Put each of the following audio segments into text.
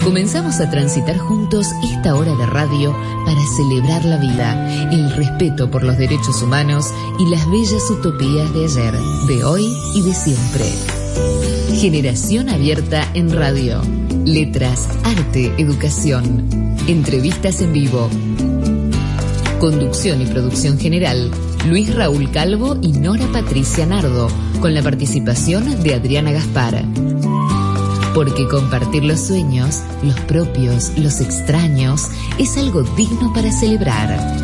Comenzamos a transitar juntos esta hora de radio para celebrar la vida, el respeto por los derechos humanos y las bellas utopías de ayer, de hoy y de siempre. Generación abierta en radio. Letras, arte, educación. Entrevistas en vivo. Conducción y producción general, Luis Raúl Calvo y Nora Patricia Nardo, con la participación de Adriana Gaspar. Porque compartir los sueños, los propios, los extraños, es algo digno para celebrar.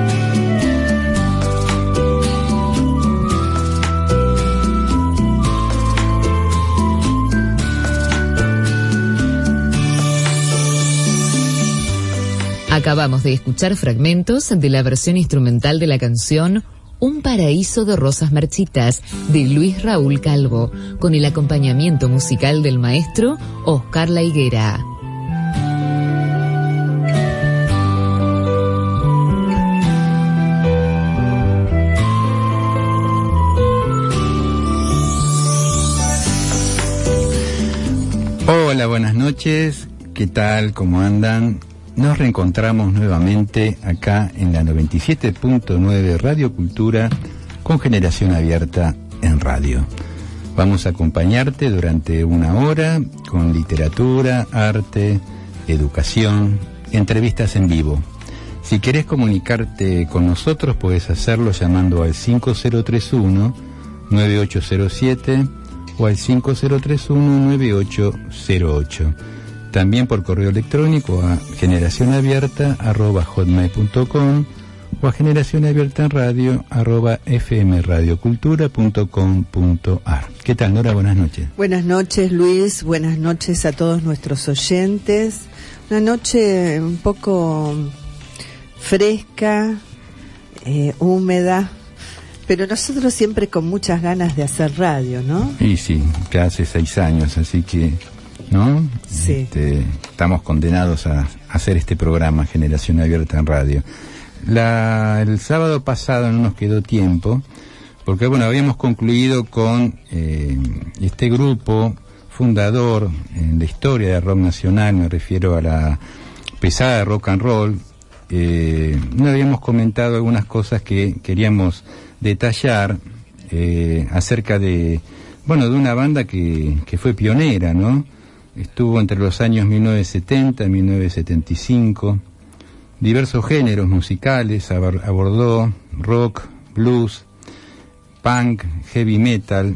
Acabamos de escuchar fragmentos de la versión instrumental de la canción Un paraíso de rosas marchitas, de Luis Raúl Calvo, con el acompañamiento musical del maestro Oscar La Higuera. Hola, buenas noches. ¿Qué tal? ¿Cómo andan? Nos reencontramos nuevamente acá en la 97.9 Radio Cultura con Generación Abierta en radio. Vamos a acompañarte durante una hora con literatura, arte, educación, entrevistas en vivo. Si querés comunicarte con nosotros, puedes hacerlo llamando al 5031-9807 o al 5031-9808. También por correo electrónico a generacionabierta@hotmail.com o a generacionabiertaenradio@fmradiocultura.com.ar. ¿Qué tal, Nora? Buenas noches. Buenas noches, Luis. Buenas noches a todos nuestros oyentes. Una noche un poco fresca, húmeda, pero nosotros siempre con muchas ganas de hacer radio, ¿no? Y sí, ya hace 6 años, así que... ¿no? Sí. Estamos condenados a hacer este programa Generación Abierta en radio. El sábado pasado no nos quedó tiempo porque bueno, habíamos concluido con este grupo fundador en la historia del rock nacional, me refiero a la pesada de rock and roll. No habíamos comentado algunas cosas que queríamos detallar acerca de una banda que fue pionera, ¿no? Estuvo entre los años 1970 y 1975. Diversos géneros musicales, abordó rock, blues, punk, heavy metal.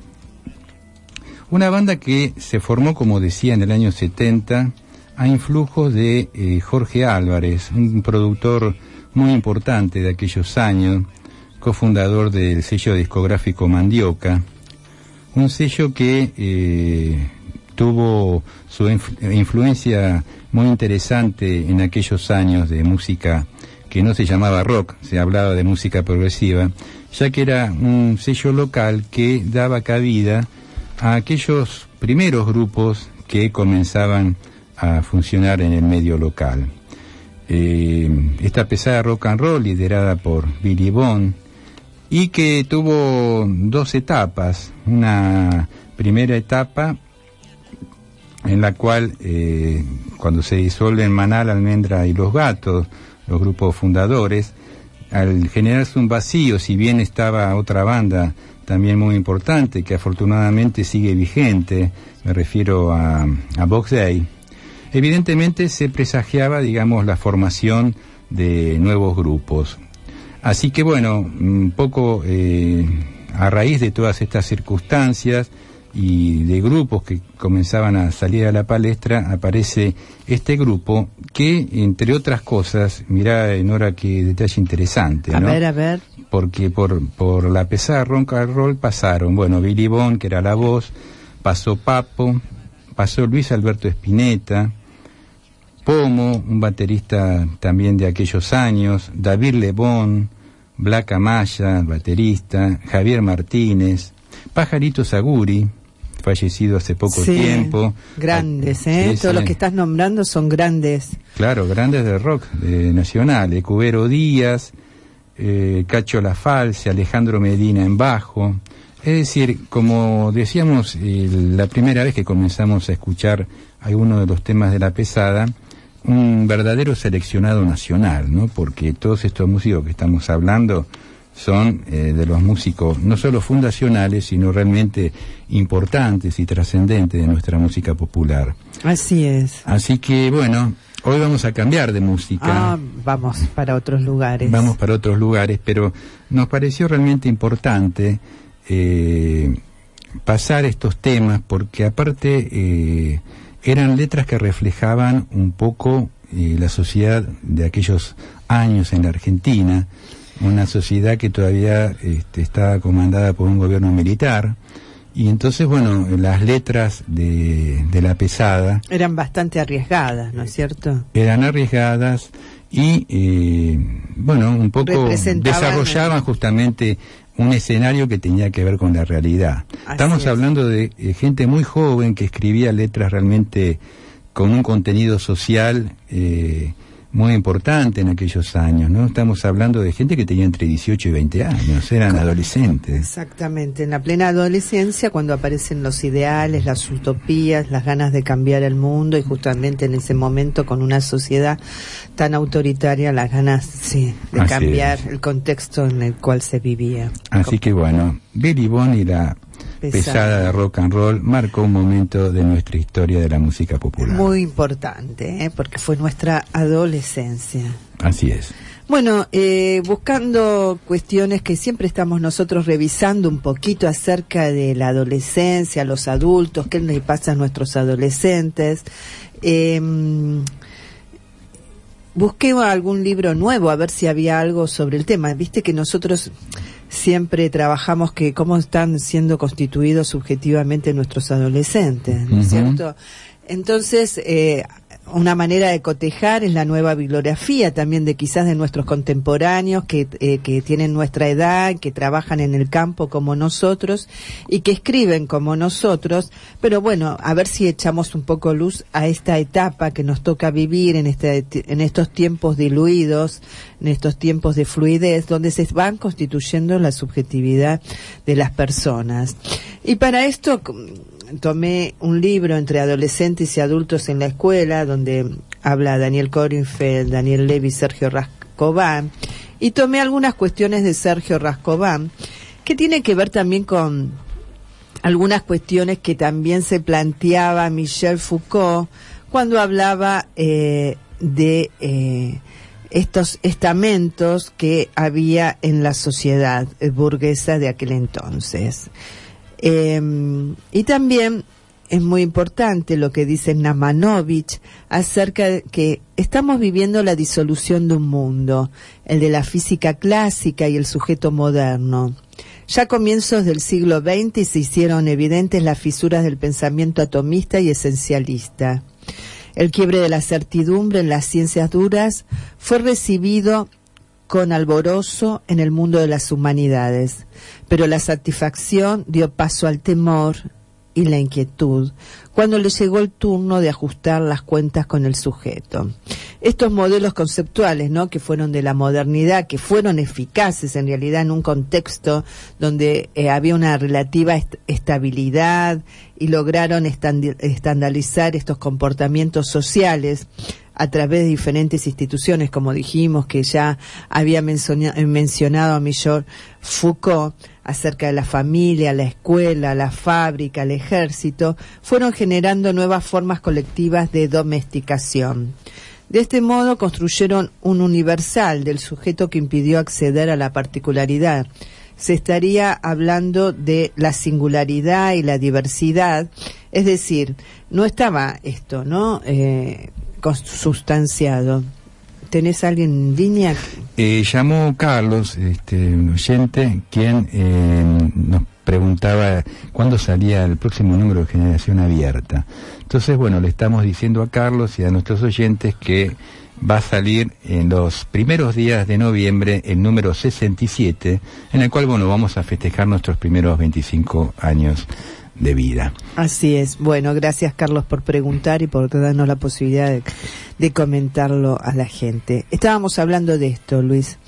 Una banda que se formó, como decía, en el año 70 a influjos de Jorge Álvarez, un productor muy importante de aquellos años, cofundador del sello discográfico Mandioca, un sello que tuvo su influencia muy interesante en aquellos años de música que no se llamaba rock, se hablaba de música progresiva, ya que era un sello local que daba cabida a aquellos primeros grupos que comenzaban a funcionar en el medio local. Esta pesada rock and roll liderada por Billy Bond y que tuvo 2 etapas, una primera etapa en la cual cuando se disuelven Manal, Almendra y Los Gatos, los grupos fundadores, al generarse un vacío, si bien estaba otra banda también muy importante que afortunadamente sigue vigente, me refiero a Box Day, evidentemente se presagiaba, digamos, la formación de nuevos grupos. Así que bueno, un poco a raíz de todas estas circunstancias y de grupos que comenzaban a salir a la palestra, aparece este grupo que, entre otras cosas, mirá, Nora, qué detalle interesante, ¿no? A ver. Porque por la pesada rock and roll pasaron, Billy Bond, que era la voz, pasó Papo, pasó Luis Alberto Spinetta, Pomo, un baterista también de aquellos años, David Lebón, Black Amaya, el baterista, Javier Martínez, Pajarito Saguri, fallecido hace poco tiempo. Grandes, todos los que estás nombrando son grandes. Claro, grandes del rock nacional. Cubero Díaz, Cacho La Falce, Alejandro Medina en bajo, Es decir, como decíamos la primera vez que comenzamos a escuchar algunos de los temas de La Pesada, un verdadero seleccionado nacional, ¿no? Porque todos estos músicos que estamos hablando son de los músicos no solo fundacionales, sino realmente importantes y trascendentes de nuestra música popular. Así es. Así que, bueno, hoy vamos a cambiar de música. Vamos para otros lugares. Vamos para otros lugares, pero nos pareció realmente importante pasar estos temas, porque aparte eran letras que reflejaban un poco la sociedad de aquellos años en la Argentina, una sociedad que todavía está comandada por un gobierno militar, y entonces, bueno, las letras de La Pesada eran bastante arriesgadas, ¿no es cierto? Eran arriesgadas y, bueno, un poco desarrollaban justamente un escenario que tenía que ver con la realidad. Estamos hablando de gente muy joven que escribía letras realmente con un contenido social muy importante en aquellos años, ¿no? Estamos hablando de gente que tenía entre 18 y 20 años, eran adolescentes. Exactamente, en la plena adolescencia, cuando aparecen los ideales, las utopías, las ganas de cambiar el mundo, y justamente en ese momento, con una sociedad tan autoritaria, las ganas, sí, de cambiar el contexto en el cual se vivía. Así que bueno, Billy Bond y La Pesada de Rock and Roll marcó un momento de nuestra historia de la música popular. Muy importante, porque fue nuestra adolescencia. Así es. Bueno, buscando cuestiones que siempre estamos nosotros revisando un poquito acerca de la adolescencia, los adultos, qué les pasa a nuestros adolescentes. Busqué algún libro nuevo a ver si había algo sobre el tema. Viste que nosotros siempre trabajamos que cómo están siendo constituidos subjetivamente nuestros adolescentes, ¿no es cierto? Entonces, una manera de cotejar es la nueva bibliografía también de quizás de nuestros contemporáneos que tienen nuestra edad, que trabajan en el campo como nosotros y que escriben como nosotros, pero bueno, a ver si echamos un poco luz a esta etapa que nos toca vivir en estos tiempos diluidos, en estos tiempos de fluidez, donde se van constituyendo la subjetividad de las personas. Y para esto tomé un libro entre adolescentes y adultos en la escuela, donde habla Daniel Corinfeld, Daniel Levy, Sergio Rascobán, y tomé algunas cuestiones de Sergio Rascobán, que tiene que ver también con algunas cuestiones que también se planteaba Michel Foucault cuando hablaba de estos estamentos que había en la sociedad burguesa de aquel entonces. Y también es muy importante lo que dice Namanovich acerca de que estamos viviendo la disolución de un mundo, el de la física clásica y el sujeto moderno. Ya a comienzos del siglo XX se hicieron evidentes las fisuras del pensamiento atomista y esencialista. El quiebre de la certidumbre en las ciencias duras fue recibido con alborozo en el mundo de las humanidades, pero la satisfacción dio paso al temor y la inquietud cuando le llegó el turno de ajustar las cuentas con el sujeto. Estos modelos conceptuales, ¿no?, que fueron de la modernidad, que fueron eficaces en realidad en un contexto donde había una relativa estabilidad y lograron estandarizar estos comportamientos sociales a través de diferentes instituciones, como dijimos, que ya había mencionado a Michel Foucault, acerca de la familia, la escuela, la fábrica, el ejército, fueron generando nuevas formas colectivas de domesticación. De este modo construyeron un universal del sujeto que impidió acceder a la particularidad. Se estaría hablando de la singularidad y la diversidad, es decir, no estaba esto, ¿no?, consustanciado. ¿Tenés alguien en línea? Llamó Carlos, un oyente, quien nos preguntaba cuándo salía el próximo número de Generación Abierta. Entonces, bueno, le estamos diciendo a Carlos y a nuestros oyentes que va a salir en los primeros días de noviembre el número 67, en el cual, bueno, vamos a festejar nuestros primeros 25 años de vida. Así es. Bueno, gracias, Carlos, por preguntar y por darnos la posibilidad de comentarlo a la gente. Estábamos hablando de esto, Luis,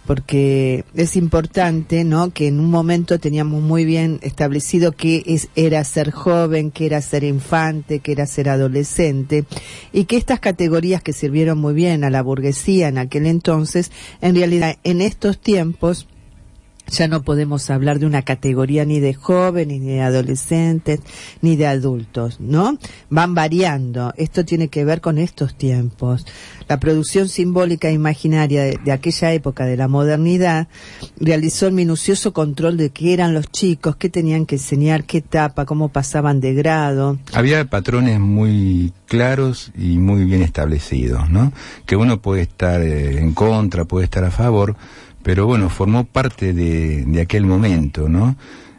porque es importante, ¿no?, que en un momento teníamos muy bien establecido qué era ser joven, qué era ser infante, qué era ser adolescente, y que estas categorías que sirvieron muy bien a la burguesía en aquel entonces, en realidad en estos tiempos ya no podemos hablar de una categoría ni de jóvenes, ni de adolescentes, ni de adultos, ¿no? Van variando. Esto tiene que ver con estos tiempos. La producción simbólica e imaginaria de aquella época de la modernidad realizó el minucioso control de qué eran los chicos, qué tenían que enseñar, qué etapa, cómo pasaban de grado. Había patrones muy claros y muy bien establecidos, ¿no? Que uno puede estar en contra, puede estar a favor, pero bueno, formó parte de aquel momento, ¿no?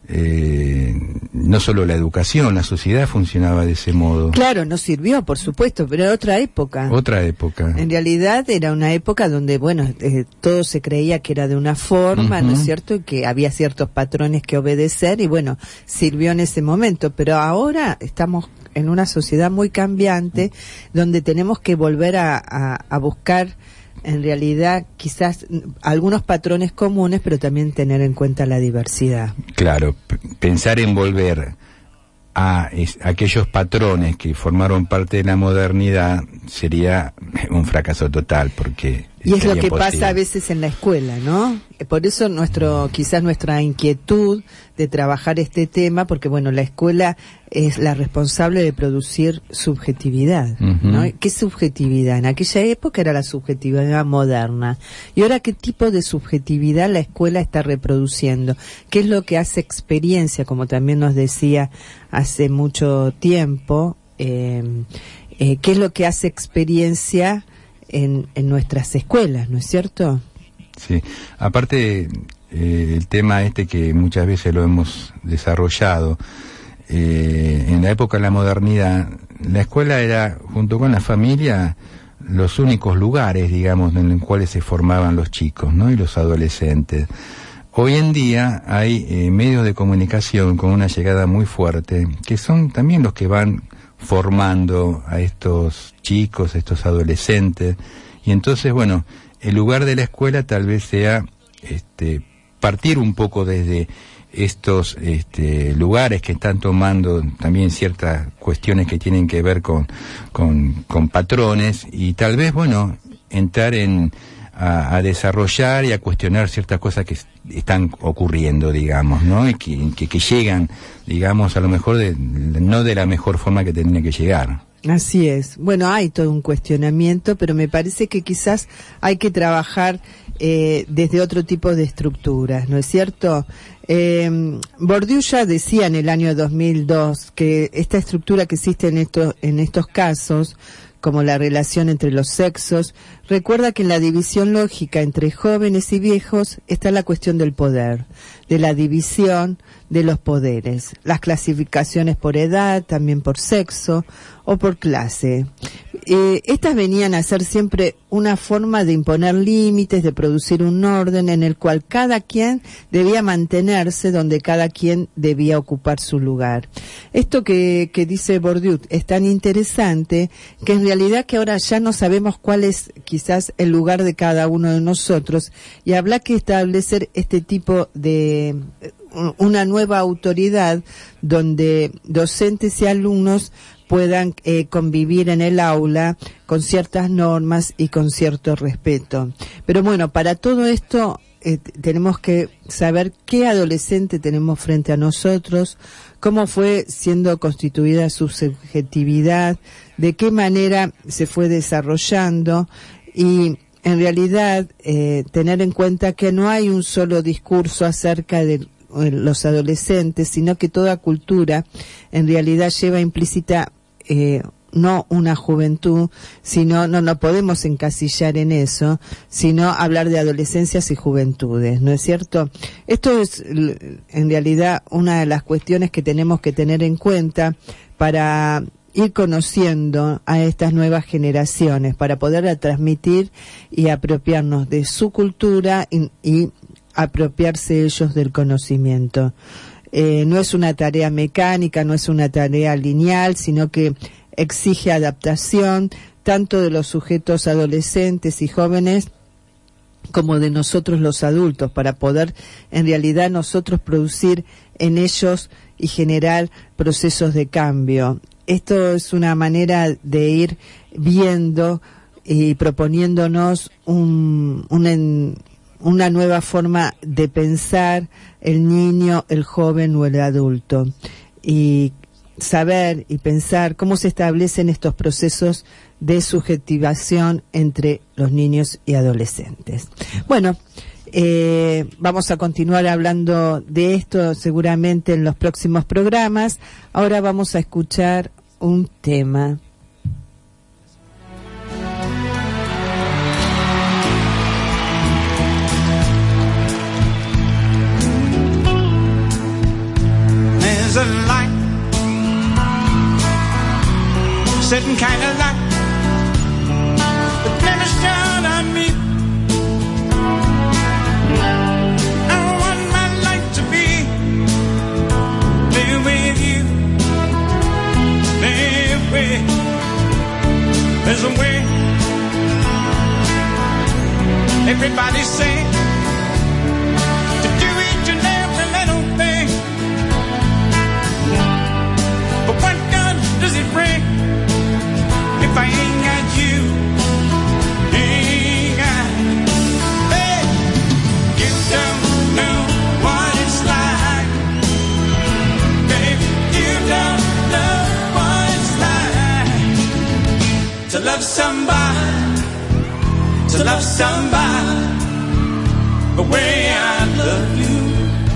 No solo la educación, la sociedad funcionaba de ese modo. Claro, nos sirvió, por supuesto, pero era otra época. Otra época. En realidad era una época donde, bueno, todo se creía que era de una forma, ¿no es cierto? Y que había ciertos patrones que obedecer y, bueno, sirvió en ese momento. Pero ahora estamos en una sociedad muy cambiante donde tenemos que volver a buscar, en realidad, quizás algunos patrones comunes, pero también tener en cuenta la diversidad. Claro, pensar en volver a aquellos patrones que formaron parte de la modernidad sería un fracaso total, porque y es lo que imposible. pasa a veces en la escuela, ¿no? Por eso quizás nuestra inquietud de trabajar este tema, porque bueno, la escuela es la responsable de producir subjetividad, ¿no? ¿Qué subjetividad? En aquella época era la subjetividad moderna. ¿Y ahora qué tipo de subjetividad la escuela está reproduciendo? ¿Qué es lo que hace experiencia, como también nos decía hace mucho tiempo? ¿Qué es lo que hace experiencia en nuestras escuelas, ¿no es cierto? Sí, aparte el tema que muchas veces lo hemos desarrollado, en la época de la modernidad, la escuela era, junto con la familia, los únicos lugares, digamos, en los cuales se formaban los chicos, ¿no?, y los adolescentes. Hoy en día hay medios de comunicación con una llegada muy fuerte, que son también los que van formando a estos chicos, a estos adolescentes, y entonces, bueno, el lugar de la escuela tal vez sea partir un poco desde estos lugares que están tomando también ciertas cuestiones que tienen que ver con patrones, y tal vez, bueno, entrar a desarrollar y a cuestionar ciertas cosas que están ocurriendo, digamos, ¿no? Y que llegan, digamos, a lo mejor no de la mejor forma que tendría que llegar. Así es. Bueno, hay todo un cuestionamiento, pero me parece que quizás hay que trabajar desde otro tipo de estructuras, ¿no es cierto? Bourdieu ya decía en el año 2002 que esta estructura que existe en estos casos, como la relación entre los sexos, recuerda que en la división lógica entre jóvenes y viejos está la cuestión del poder, de la división de los poderes, las clasificaciones por edad, también por sexo o por clase. Estas venían a ser siempre una forma de imponer límites, de producir un orden en el cual cada quien debía mantenerse donde cada quien debía ocupar su lugar. Esto que dice Bourdieu es tan interesante que en realidad que ahora ya no sabemos cuál es quizás el lugar de cada uno de nosotros, y habrá que establecer este tipo de una nueva autoridad donde docentes y alumnos puedan convivir en el aula con ciertas normas y con cierto respeto. Pero bueno, para todo esto tenemos que saber qué adolescente tenemos frente a nosotros, cómo fue siendo constituida su subjetividad, de qué manera se fue desarrollando, y en realidad tener en cuenta que no hay un solo discurso acerca de los adolescentes, sino que toda cultura en realidad lleva implícita no una juventud, sino no podemos encasillar en eso, sino hablar de adolescencias y juventudes, ¿no es cierto? Esto es en realidad una de las cuestiones que tenemos que tener en cuenta para ir conociendo a estas nuevas generaciones, para poder transmitir y apropiarnos de su cultura y apropiarse ellos del conocimiento. No es una tarea mecánica, no es una tarea lineal, sino que exige adaptación tanto de los sujetos adolescentes y jóvenes como de nosotros los adultos, para poder en realidad nosotros producir en ellos y generar procesos de cambio. Esto es una manera de ir viendo y proponiéndonos una nueva forma de pensar el niño, el joven o el adulto, y saber y pensar cómo se establecen estos procesos de subjetivación entre los niños y adolescentes. Bueno, vamos a continuar hablando de esto seguramente en los próximos programas. Ahora vamos a escuchar un tema. There's a light sitting kind of light but never shone on me. I want my life to be there with you, there with. There's a way everybody's saying to do each and every little thing, but what good does it bring if I ain't got you? Ain't got. Hey, you don't know what it's like, baby. You don't know what it's like to love somebody, to love somebody the way I love you.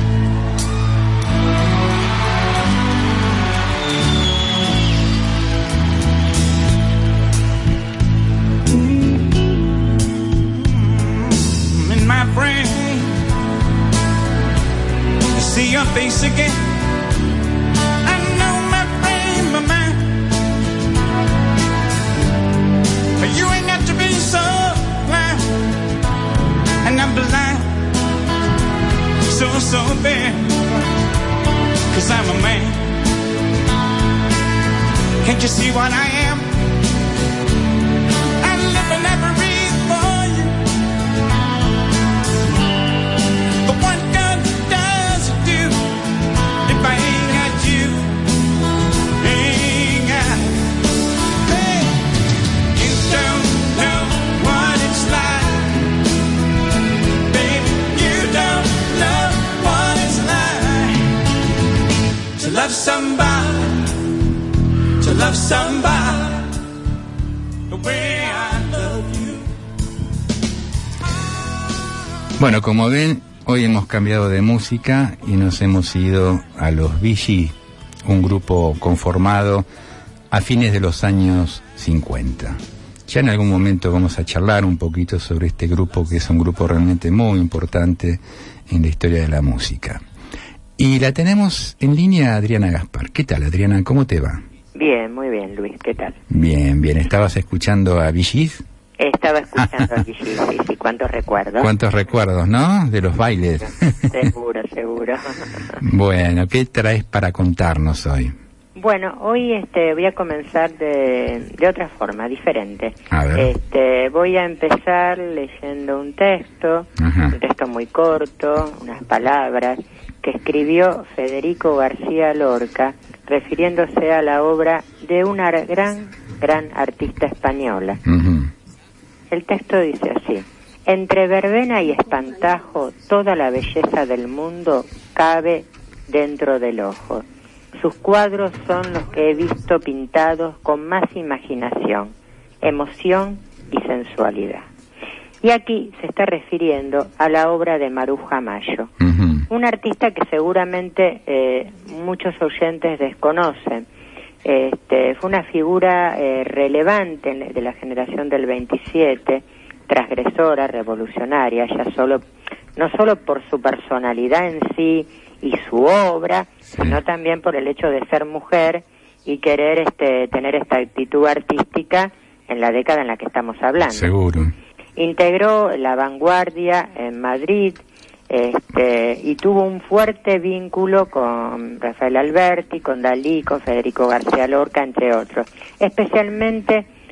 In my brain, I see your face again. I know my brain, my mind, but you ain't got to be so blind. And I'm blind, so bad, 'cause I'm a man. Can't you see what I am? I live and never breathe for you. But what good does it do if I ain't got you? Ain't got. Hey, you don't know what it's like, baby. You don't know what it's like to love somebody, to love somebody the way I love you. Bueno, como ven, hoy hemos cambiado de música y nos hemos ido a los Bee Gees, un grupo conformado a fines de los años 50. Ya en algún momento vamos a charlar un poquito sobre este grupo, que es un grupo realmente muy importante en la historia de la música. Y la tenemos en línea Adriana Gaspar. ¿Qué tal, Adriana? ¿Cómo te va? Bien, muy bien, Luis. ¿Qué tal? Bien, bien. ¿Estabas escuchando a Bee Gees? Estaba escuchando a Bee Gees, sí, cuántos recuerdos. Cuántos recuerdos, ¿no? De los bailes. Seguro. Bueno, ¿qué traes para contarnos hoy? Bueno, hoy voy a comenzar de otra forma, diferente. A ver. Voy a empezar leyendo un texto, Ajá. un texto muy corto, unas palabras, que escribió Federico García Lorca, refiriéndose a la obra de una gran artista española. Uh-huh. El texto dice así: entre verbena y espantajo, toda la belleza del mundo cabe dentro del ojo. Sus cuadros son los que he visto pintados con más imaginación, emoción y sensualidad. Y aquí se está refiriendo a la obra de Maruja Mayo, Uh-huh. un artista que seguramente muchos oyentes desconocen. Fue una figura relevante de la generación del 27, transgresora, revolucionaria, no solo por su personalidad en sí y su obra, sino también por el hecho de ser mujer y querer tener esta actitud artística en la década en la que estamos hablando. Seguro. Integró La Vanguardia en Madrid, y tuvo un fuerte vínculo con Rafael Alberti, con Dalí, con Federico García Lorca, entre otros. Especialmente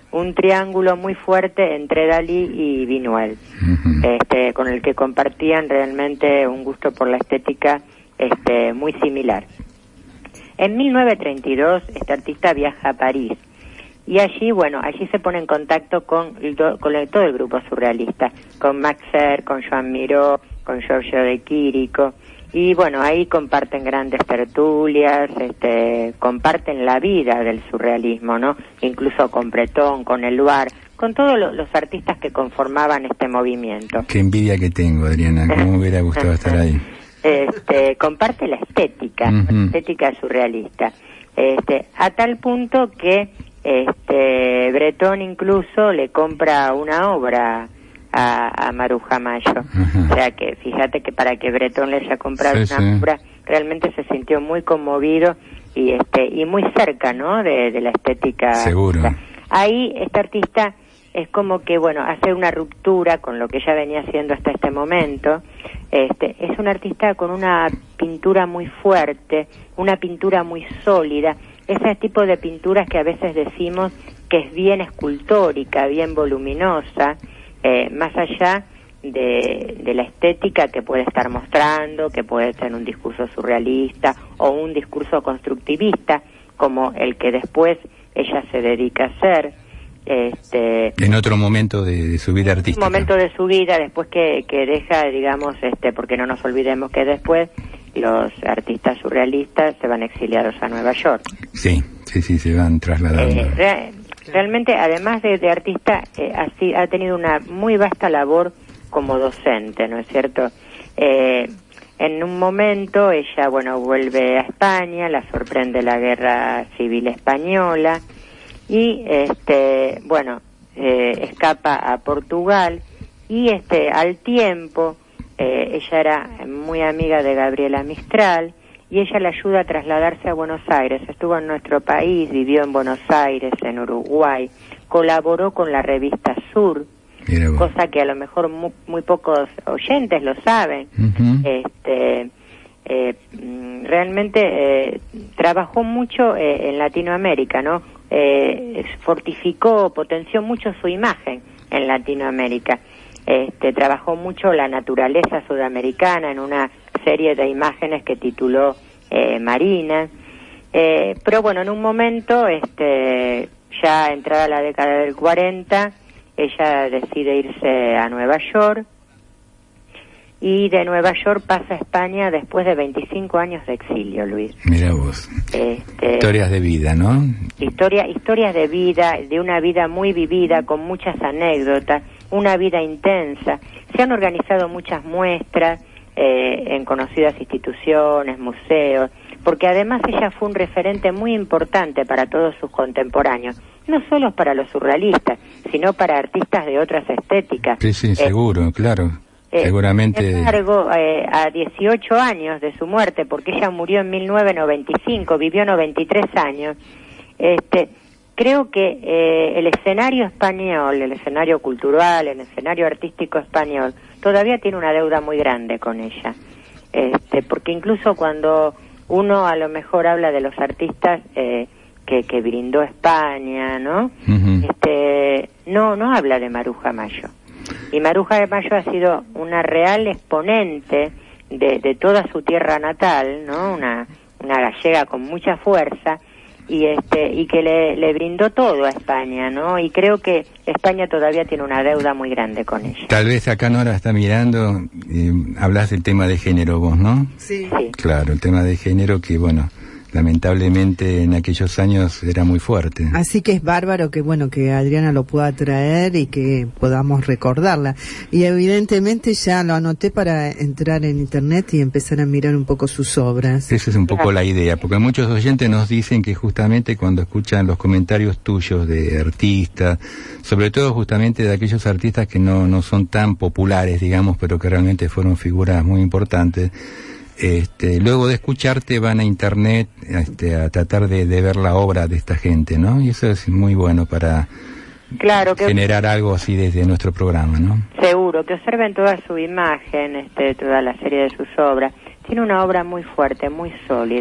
un triángulo muy fuerte entre Dalí y Buñuel, con el que compartían realmente un gusto por la estética muy similar. En 1932 este artista viaja a París y allí se pone en contacto con todo el grupo surrealista, con Max Serre, con Joan Miró, con Giorgio de Chirico, y ahí comparten grandes tertulias, comparten la vida del surrealismo, ¿no? Incluso con Breton, con Eluard, con todos los artistas que conformaban este movimiento. Qué envidia que tengo, Adriana, cómo me hubiera gustado estar ahí. Comparte la estética, la estética surrealista, a tal punto que Breton incluso le compra una obra a Maruja Mayo. O sea que fíjate que para que Breton le haya comprado una obra, realmente se sintió muy conmovido y muy cerca, ¿no? de la estética. Seguro. Ahí este artista es como que hace una ruptura con lo que ya venía haciendo hasta este momento. Es un artista con una pintura muy fuerte, una pintura muy sólida, ese tipo de pinturas que a veces decimos que es bien escultórica, bien voluminosa, más allá de la estética que puede estar mostrando, que puede ser un discurso surrealista o un discurso constructivista, como el que después ella se dedica a hacer. En otro momento de su vida artística. Un momento de su vida, después que deja, digamos, porque no nos olvidemos que después los artistas surrealistas se van exiliados a Nueva York. Sí, se van trasladando. Realmente, además de artista, ha tenido una muy vasta labor como docente, ¿no es cierto? En un momento ella, vuelve a España, la sorprende la Guerra Civil Española y, escapa a Portugal y, al tiempo, ella era muy amiga de Gabriela Mistral y ella le ayuda a trasladarse a Buenos Aires. Estuvo en nuestro país, vivió en Buenos Aires, en Uruguay, colaboró con la revista Sur, cosa que a lo mejor muy pocos oyentes lo saben. Realmente trabajó mucho en Latinoamérica, ¿no? Fortificó, potenció mucho su imagen en Latinoamérica. Trabajó mucho la naturaleza sudamericana en una serie de imágenes que tituló Marina, pero en un momento, ya entrada la década del 40, ella decide irse a Nueva York y de Nueva York pasa a España después de 25 años de exilio, Luis. Mira vos, historias de vida, ¿no? Historias de vida, de una vida muy vivida, con muchas anécdotas, una vida intensa. Se han organizado muchas muestras en conocidas instituciones, museos, porque además ella fue un referente muy importante para todos sus contemporáneos, no solo para los surrealistas, sino para artistas de otras estéticas. Sí, seguro, claro. Seguramente. Sin embargo, a 18 años de su muerte, porque ella murió en 1995, vivió 93 años, creo que el escenario español, el escenario cultural, el escenario artístico español, todavía tiene una deuda muy grande con ella. Porque incluso cuando uno a lo mejor habla de los artistas que brindó España, ¿no? No habla de Maruja Mayo. Y Maruja Mayo ha sido una real exponente de toda su tierra natal, ¿no? Una gallega con mucha fuerza y que le brindó todo a España, ¿no? Y creo que España todavía tiene una deuda muy grande con ella. Tal vez acá Nora está mirando, hablas del tema de género vos, ¿no? Sí. Claro, el tema de género que, lamentablemente en aquellos años era muy fuerte. Así que es bárbaro que Adriana lo pueda traer y que podamos recordarla. Y evidentemente ya lo anoté para entrar en internet y empezar a mirar un poco sus obras. Esa es un poco la idea, porque muchos oyentes nos dicen que justamente cuando escuchan los comentarios tuyos de artistas, sobre todo justamente de aquellos artistas que no son tan populares, digamos, pero que realmente fueron figuras muy importantes, luego de escucharte van a internet a tratar de ver la obra de esta gente, ¿no? Y eso es muy bueno para generar algo así desde nuestro programa, ¿no? Seguro, que observen toda su imagen, toda la serie de sus obras. Tiene una obra muy fuerte, muy sólida.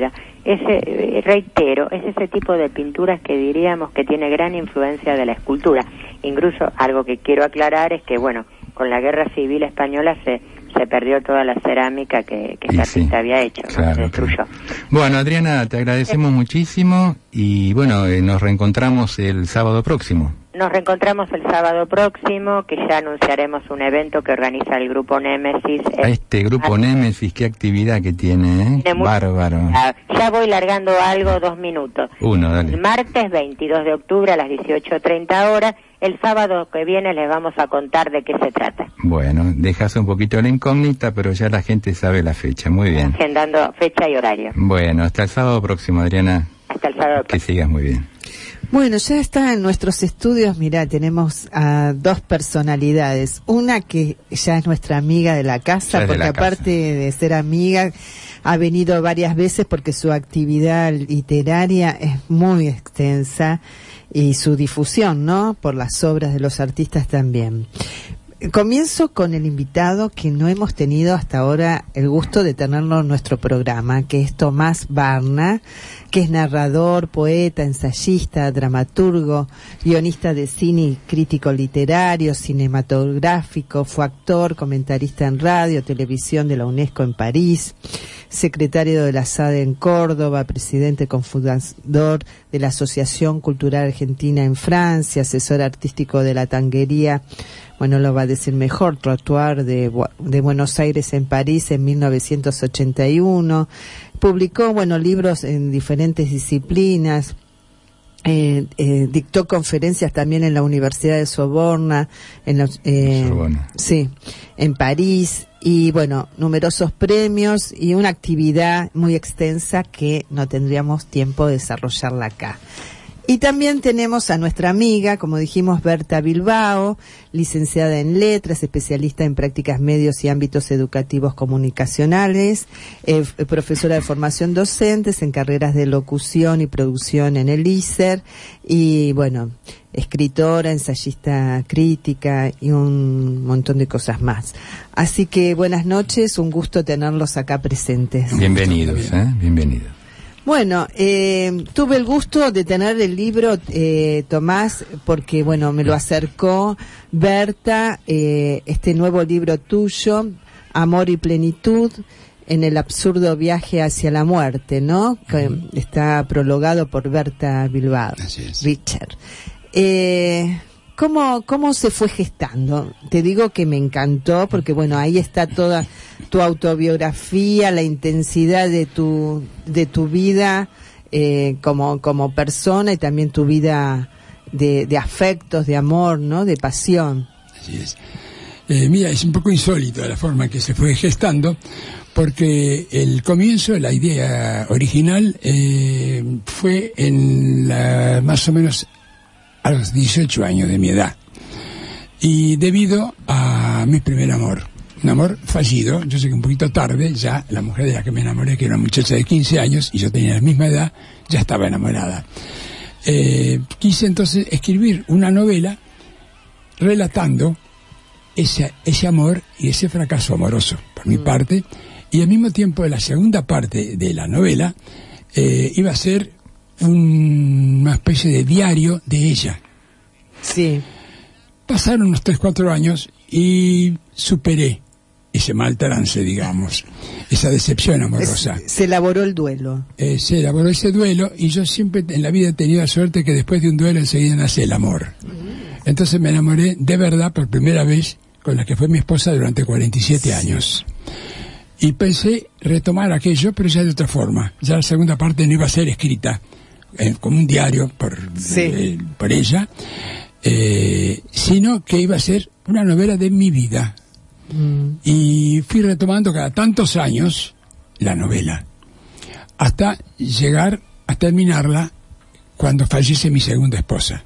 reitero, es ese tipo de pinturas que diríamos que tiene gran influencia de la escultura. Incluso algo que quiero aclarar es que, bueno, con la Guerra Civil Española se perdió toda la cerámica que este artista había hecho, ¿no? Claro, Se destruyó. Claro. Bueno, Adriana, te agradecemos muchísimo y bueno, nos reencontramos el sábado próximo. Nos reencontramos el sábado próximo, que ya anunciaremos un evento que organiza el Grupo Némesis. A este Grupo Némesis, qué actividad que tiene, ¿eh? Bárbaro. Ya voy largando algo, 2 minutos. Dale. El martes 22 de octubre a las 18:30 horas. El sábado que viene les vamos a contar de qué se trata. Bueno, dejas un poquito la incógnita, pero ya la gente sabe la fecha. Muy bien. Agendando fecha y horario. Bueno, hasta el sábado próximo, Adriana. Hasta el sábado próximo. Que sigas muy bien. Bueno, ya está en nuestros estudios, mirá, tenemos a 2 personalidades. Una que ya es nuestra amiga de la casa, porque aparte de ser amiga, ha venido varias veces porque su actividad literaria es muy extensa y su difusión, ¿no?, por las obras de los artistas también. Comienzo con el invitado que no hemos tenido hasta ahora el gusto de tenerlo en nuestro programa, que es Tomás Barna, que es narrador, poeta, ensayista, dramaturgo, guionista de cine y crítico literario, cinematográfico, fue actor, comentarista en radio, televisión de la UNESCO en París, secretario de la SADE en Córdoba, presidente cofundador de la Asociación Cultural Argentina en Francia, asesor artístico de la Tanguería, bueno, lo va a decir mejor, Trottoir de Buenos Aires en París en 1981. Publicó, bueno, libros en diferentes disciplinas. Dictó conferencias también en la Universidad de Sorbona, sí, en París. Y bueno, numerosos premios y una actividad muy extensa que no tendríamos tiempo de desarrollarla acá. Y también tenemos a nuestra amiga, como dijimos, Berta Bilbao, licenciada en Letras, especialista en prácticas medios y ámbitos educativos comunicacionales, profesora de formación docentes en carreras de locución y producción en el ISER, y bueno, escritora, ensayista crítica y un montón de cosas más. Así que buenas noches, un gusto tenerlos acá presentes. Bienvenidos, bienvenidos. Bueno, tuve el gusto de tener el libro, Tomás, porque, bueno, me lo acercó Berta, este nuevo libro tuyo, Amor y Plenitud, en el absurdo viaje hacia la muerte, ¿no? Que está prologado por Berta Bilbao. Así es. Richard. ¿Cómo se fue gestando? Te digo que me encantó porque, bueno, ahí está toda tu autobiografía, la intensidad de tu vida como persona y también tu vida de afectos, de amor, ¿no?, de pasión. Así es. Mira, es un poco insólito la forma que se fue gestando, porque el comienzo, la idea original, fue más o menos a los 18 años de mi edad, y debido a mi primer amor, un amor fallido. Yo sé que un poquito tarde, ya la mujer de la que me enamoré, que era una muchacha de 15 años y yo tenía la misma edad, ya estaba enamorada. Quise entonces escribir una novela relatando ese amor y ese fracaso amoroso por mi parte, y al mismo tiempo la segunda parte de la novela iba a ser una especie de diario de ella. Sí. Pasaron unos 3-4 años y superé ese mal trance, digamos, esa decepción amorosa. Se elaboró el duelo. Se elaboró ese duelo, y yo siempre en la vida he tenido la suerte que después de un duelo enseguida nace el amor. Entonces me enamoré de verdad por primera vez con la que fue mi esposa durante 47 años. Y pensé retomar aquello, pero ya de otra forma. Ya la segunda parte no iba a ser escrita como un diario por ella, sino que iba a ser una novela de mi vida. Y fui retomando cada tantos años la novela, hasta llegar a terminarla cuando fallece mi segunda esposa,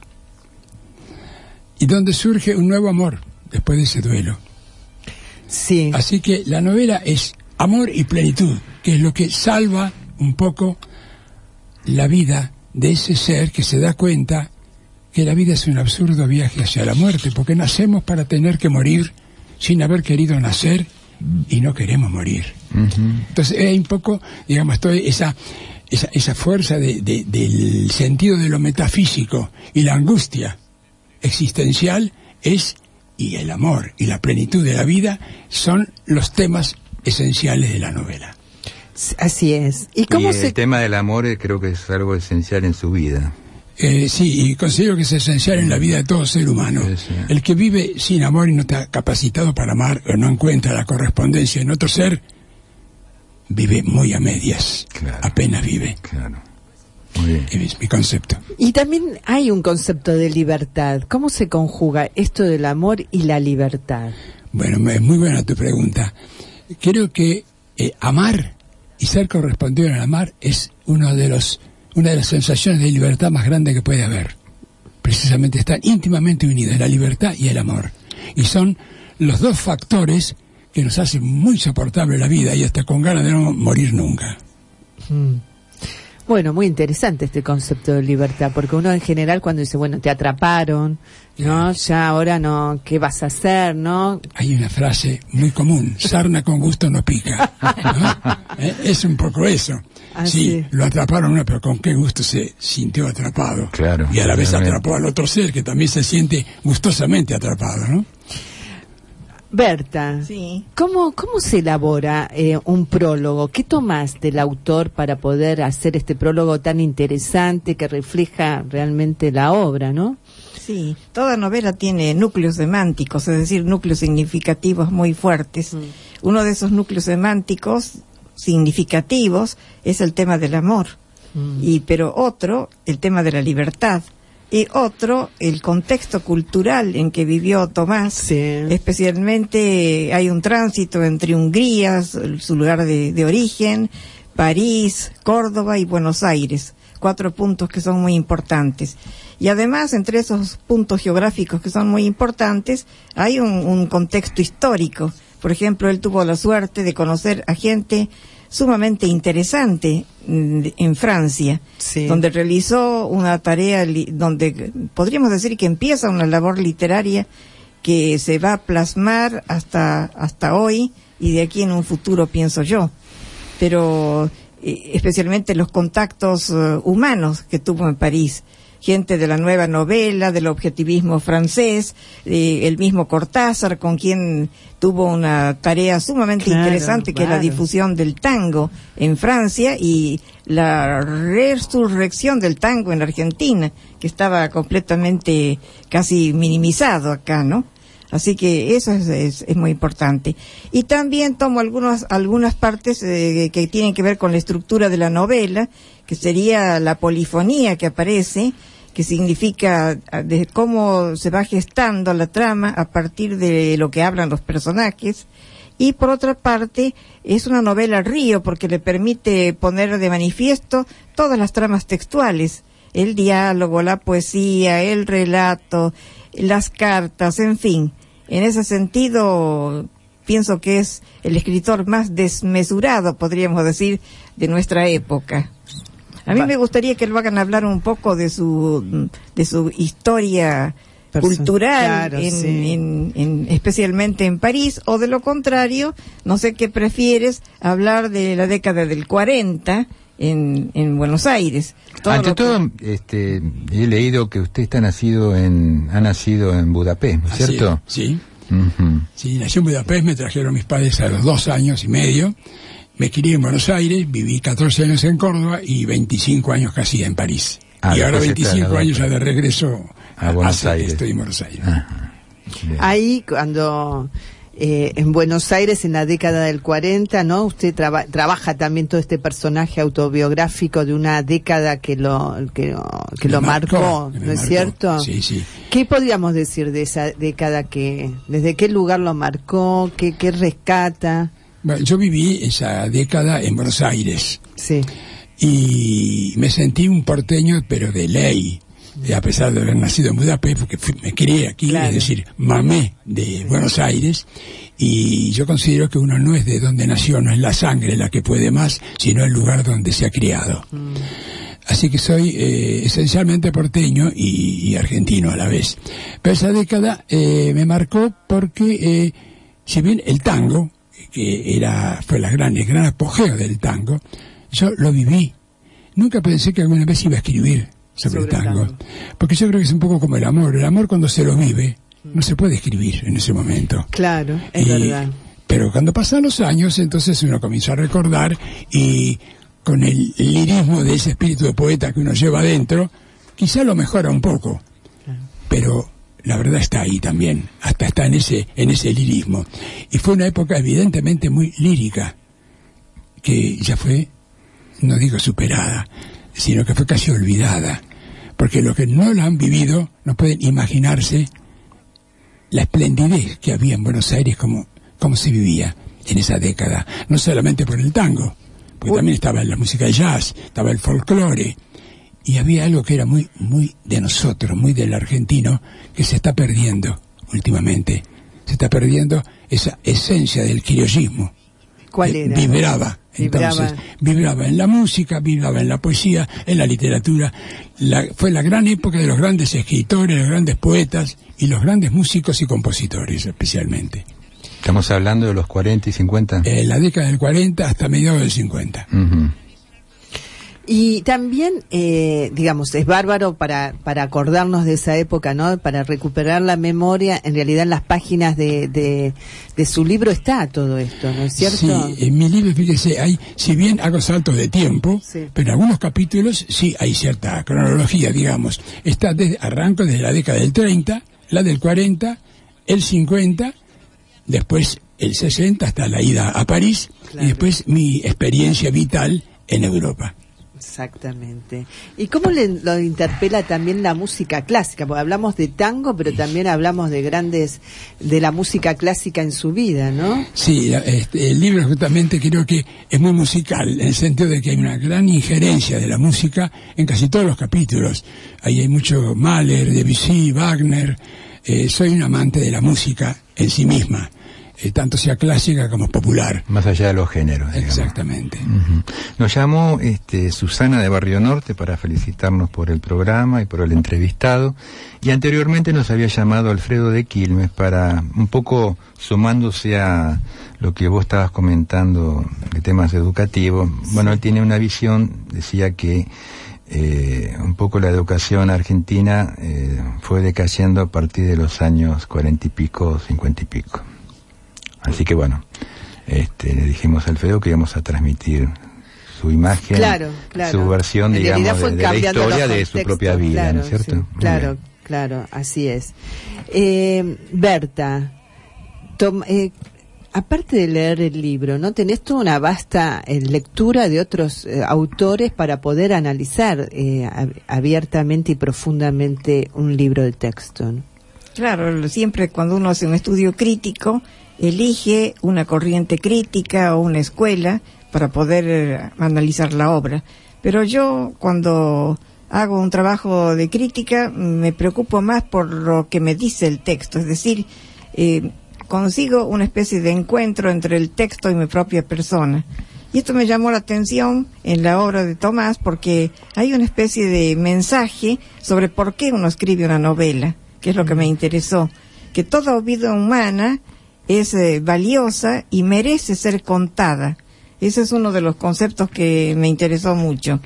y donde surge un nuevo amor después de ese duelo. Sí. Así que la novela es amor y plenitud, que es lo que salva un poco la vida de ese ser que se da cuenta que la vida es un absurdo viaje hacia la muerte, porque nacemos para tener que morir sin haber querido nacer, y no queremos morir. Entonces es un poco, digamos, esa fuerza del sentido de lo metafísico y la angustia existencial y el amor y la plenitud de la vida son los temas esenciales de la novela. Así es. ¿Y el tema del amor creo que es algo esencial en su vida. Sí, y considero que es esencial en la vida de todo ser humano. Sí. El que vive sin amor y no está capacitado para amar o no encuentra la correspondencia en otro ser, vive muy a medias. Claro. Apenas vive. Claro. Muy bien. Es mi concepto. Y también hay un concepto de libertad. ¿Cómo se conjuga esto del amor y la libertad? Bueno, es muy buena tu pregunta. Creo que amar y ser correspondido al amar es una de las sensaciones de libertad más grandes que puede haber. Precisamente están íntimamente unidas la libertad y el amor. Y son los dos factores que nos hacen muy soportable la vida y hasta con ganas de no morir nunca. Bueno, muy interesante este concepto de libertad, porque uno en general cuando dice, bueno, te atraparon, ¿no? Ya ahora no, ¿qué vas a hacer, no? Hay una frase muy común, sarna con gusto no pica, ¿no? Es un poco eso. Sí, lo atraparon uno, pero con qué gusto se sintió atrapado. Claro. Y a la vez atrapó al otro ser que también se siente gustosamente atrapado, ¿no? Berta, sí. ¿Cómo se elabora un prólogo? ¿Qué tomás del autor para poder hacer este prólogo tan interesante que refleja realmente la obra, ¿no? Sí, toda novela tiene núcleos semánticos, es decir, núcleos significativos muy fuertes. Uno de esos núcleos semánticos significativos es el tema del amor, pero otro, el tema de la libertad. Y otro, el contexto cultural en que vivió Tomás. Sí. Especialmente hay un tránsito entre Hungría, su lugar de origen, París, Córdoba y Buenos Aires. 4 puntos que son muy importantes. Y además, entre esos puntos geográficos que son muy importantes, hay un contexto histórico. Por ejemplo, él tuvo la suerte de conocer a gente sumamente interesante en Francia, sí, donde realizó una tarea, donde podríamos decir que empieza una labor literaria que se va a plasmar hasta hoy y de aquí en un futuro, pienso yo. Pero especialmente los contactos humanos que tuvo en París. Gente de la nueva novela, del objetivismo francés, el mismo Cortázar, con quien tuvo una tarea sumamente interesante, que es la difusión del tango en Francia y la resurrección del tango en Argentina, que estaba completamente casi minimizado acá, ¿no? Así que eso es muy importante. Y también tomo algunas partes que tienen que ver con la estructura de la novela, que sería la polifonía que aparece, que significa de cómo se va gestando la trama a partir de lo que hablan los personajes. Y por otra parte, es una novela río porque le permite poner de manifiesto todas las tramas textuales, el diálogo, la poesía, el relato, las cartas, en fin. En ese sentido, pienso que es el escritor más desmesurado, podríamos decir, de nuestra época. A mí me gustaría que lo hagan hablar un poco de su historia cultural, claro, especialmente en París, o de lo contrario, no sé qué prefieres, hablar de la década del 40 en Buenos Aires. Ante todo, he leído que usted ha nacido en Budapest, ¿no es cierto? Sí. Uh-huh. Sí, nací en Budapest, me trajeron mis padres a los 2 años y medio. Me crié en Buenos Aires, viví 14 años en Córdoba y 25 años casi en París. Y ahora 25 años ya de regreso a Buenos Aires. Estoy en Buenos Aires. Ahí cuando en Buenos Aires en la década del 40, ¿no? Usted trabaja también todo este personaje autobiográfico de una década que lo marcó, ¿no es cierto? Sí, sí. ¿Qué podríamos decir de esa década desde qué lugar lo marcó, qué rescata? Bueno, yo viví esa década en Buenos Aires. Sí. Y me sentí un porteño, pero de ley. A pesar de haber nacido en Budapest, porque me crié aquí, claro. Es decir, mamé de Buenos Aires, y yo considero que uno no es de donde nació, no es la sangre la que puede más, sino el lugar donde se ha criado. Así que soy esencialmente porteño y argentino a la vez. Pero esa década me marcó porque, si bien el tango, que fue el gran apogeo del tango, yo lo viví. nunca pensé que alguna vez iba a escribir sobre tango. Porque yo creo que es un poco como el amor. El amor, cuando se lo vive, no se puede escribir en ese momento. Claro, es verdad. Pero cuando pasan los años, entonces uno comienza a recordar, y con el lirismo de ese espíritu de poeta que uno lleva adentro, quizá lo mejora un poco. Pero la verdad está ahí también, hasta está en ese lirismo. Y fue una época evidentemente muy lírica, que ya fue, no digo superada, sino que fue casi olvidada. Porque los que no la han vivido no pueden imaginarse la esplendidez que había en Buenos Aires, cómo se vivía en esa década. No solamente por el tango, porque también estaba la música de jazz, estaba el folclore, y había algo que era muy, muy de nosotros, muy del argentino, que se está perdiendo últimamente. Se está perdiendo esa esencia del criollismo. ¿Cuál era? Vibraba en la música, vibraba en la poesía, en la literatura. Fue la gran época de los grandes escritores, los grandes poetas y los grandes músicos y compositores, especialmente. Estamos hablando de los 40 y 50. La década del 40 hasta mediados del 50. Uh-huh. Y también, digamos, es bárbaro para acordarnos de esa época, ¿no? Para recuperar la memoria. En realidad, en las páginas de su libro está todo esto, ¿no es cierto? Sí, en mi libro, fíjese, si bien hago saltos de tiempo, pero en algunos capítulos sí hay cierta cronología, digamos. Está arranco desde la década del 30, la del 40, el 50, después el 60 hasta la ida a París, y después mi experiencia vital en Europa. Exactamente. ¿Y cómo lo interpela también la música clásica? Porque hablamos de tango, pero también hablamos de la música clásica en su vida, ¿no? Sí, el libro justamente creo que es muy musical, en el sentido de que hay una gran injerencia de la música en casi todos los capítulos. Ahí hay mucho Mahler, Debussy, Wagner. Soy un amante de la música en sí misma. Tanto sea clásica como popular. Más allá de los géneros, digamos. Exactamente. Uh-huh. Nos llamó Susana de Barrio Norte para felicitarnos por el programa y por el entrevistado, y anteriormente nos había llamado Alfredo de Quilmes para, un poco sumándose a lo que vos estabas comentando de temas educativos. Bueno, él tiene una visión, decía que un poco la educación argentina fue decayendo a partir de los años 40 y pico, 50 y pico. Así que bueno, le dijimos a Alfredo que íbamos a transmitir su imagen, su versión, digamos, de la historia de su propia vida, ¿no es cierto? Sí, claro, así es. Berta, aparte de leer el libro, ¿no? Tenés toda una vasta lectura de otros autores para poder analizar abiertamente y profundamente un libro de texto, ¿no? Claro, siempre cuando uno hace un estudio crítico, elige una corriente crítica o una escuela para poder analizar la obra. Pero yo, cuando hago un trabajo de crítica, me preocupo más por lo que me dice el texto. Es decir, consigo una especie de encuentro entre el texto y mi propia persona. Y esto me llamó la atención en la obra de Tomás, porque hay una especie de mensaje sobre por qué uno escribe una novela, que es lo que me interesó. Que toda vida humana es valiosa y merece ser contada. Ese es uno de los conceptos que me interesó mucho.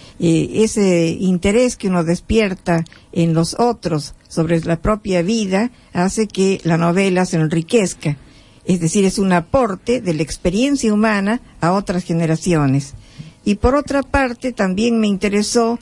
Ese interés que uno despierta en los otros sobre la propia vida hace que la novela se enriquezca. Es decir, es un aporte de la experiencia humana a otras generaciones. Y por otra parte, también me interesó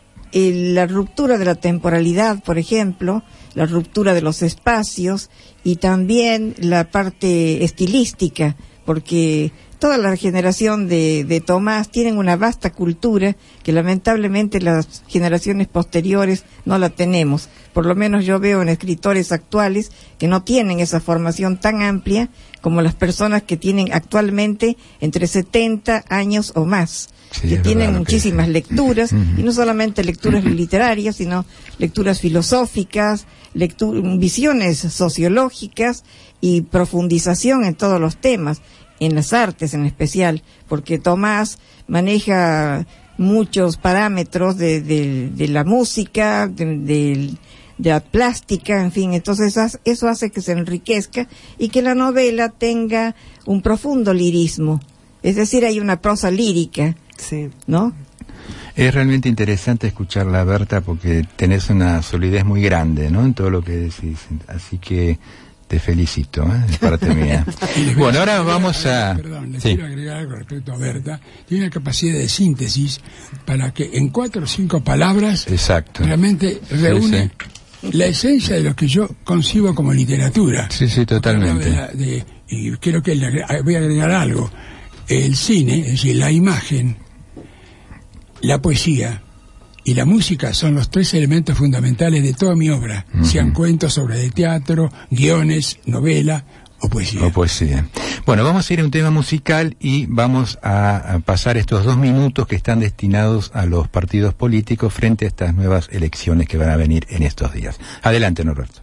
la ruptura de la temporalidad, por ejemplo, la ruptura de los espacios y también la parte estilística, porque toda la generación de Tomás tienen una vasta cultura que lamentablemente las generaciones posteriores no la tenemos. Por lo menos yo veo en escritores actuales que no tienen esa formación tan amplia como las personas que tienen actualmente entre 70 años o más. Sí, que tienen muchísimas lecturas, y no solamente lecturas literarias, sino lecturas filosóficas, visiones sociológicas y profundización en todos los temas, en las artes en especial, porque Tomás maneja muchos parámetros de la música, de la plástica, en fin. Entonces eso hace que se enriquezca y que la novela tenga un profundo lirismo. Es decir, hay una prosa lírica, sí, ¿no? Es realmente interesante escucharla, Berta, porque tenés una solidez muy grande, ¿no?, en todo lo que decís. Así que te felicito, es parte mía. Bueno, ahora vamos a... Perdón, quiero agregar algo respecto a Berta. Tiene una capacidad de síntesis para que en 4 o 5 palabras realmente reúne la esencia de lo que yo concibo como literatura. Sí, totalmente. Y creo que voy a agregar algo. El cine, es decir, la imagen, la poesía y la música son los 3 elementos fundamentales de toda mi obra, sean cuentos, obras de teatro, guiones, novela o poesía. Bueno, vamos a ir a un tema musical y vamos a pasar estos 2 minutos que están destinados a los partidos políticos frente a estas nuevas elecciones que van a venir en estos días. Adelante, Norberto.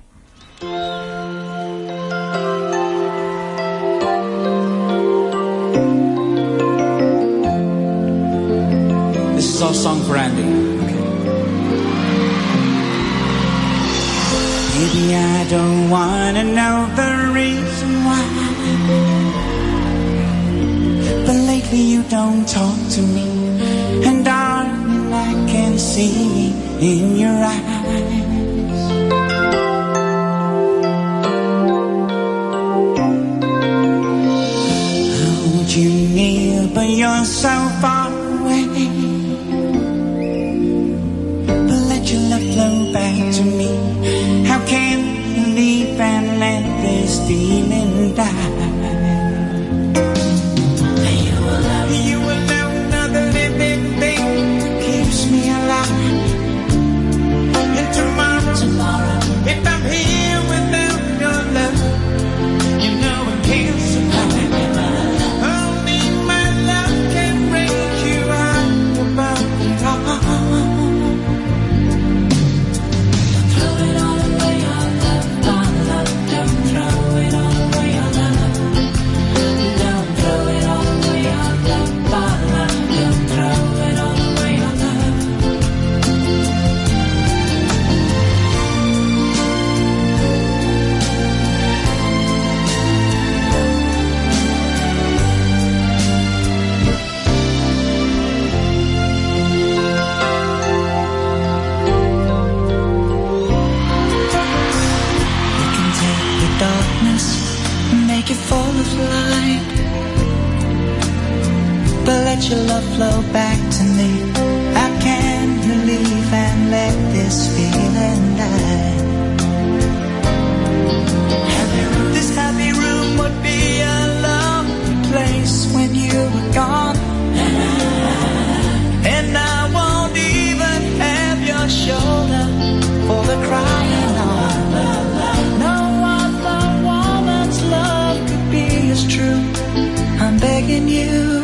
This is our song for Andy. Maybe I don't wanna know the reason why, but lately you don't talk to me, and darling, I can see in your eyes. How would you kneel, but you're so far away? But let your love flow back to me. How can you leave and let this feeling die? You alone are the living thing that keeps me alive. And tomorrow, if I'm here without your love, you know I can't survive. Only my love can raise you high above it all. Full of light, but let your love flow back to me. How can you leave and let this feeling die? This happy room would be a lonely place when you were gone, and I won't even have your shoulder for the crying on. Is true, I'm begging you.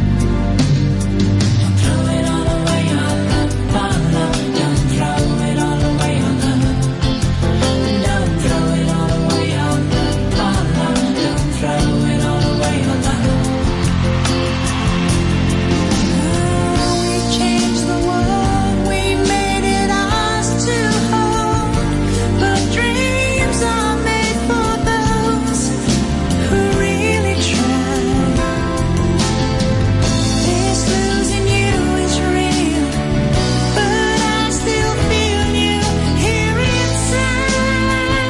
Don't throw it all away, our love, our love. Don't throw it all away, our love. Don't throw it all away, our love, our love. Don't throw it all away, our love. Oh, we changed the world, we made it ours to hold, but dreams are made for those who really try. This losing you is real, but I still feel you here inside.